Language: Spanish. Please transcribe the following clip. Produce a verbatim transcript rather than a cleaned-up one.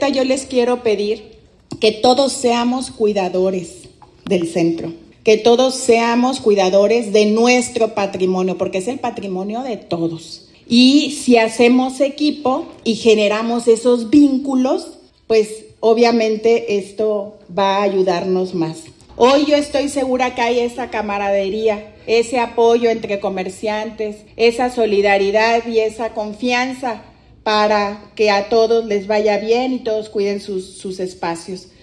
Yo les quiero pedir que todos seamos cuidadores del centro, que todos seamos cuidadores de nuestro patrimonio, porque es el patrimonio de todos. Y si hacemos equipo y generamos esos vínculos, pues obviamente esto va a ayudarnos más. Hoy yo estoy segura que hay esa camaradería, ese apoyo entre comerciantes, esa solidaridad y esa confianza para que a todos les vaya bien y todos cuiden sus, sus espacios.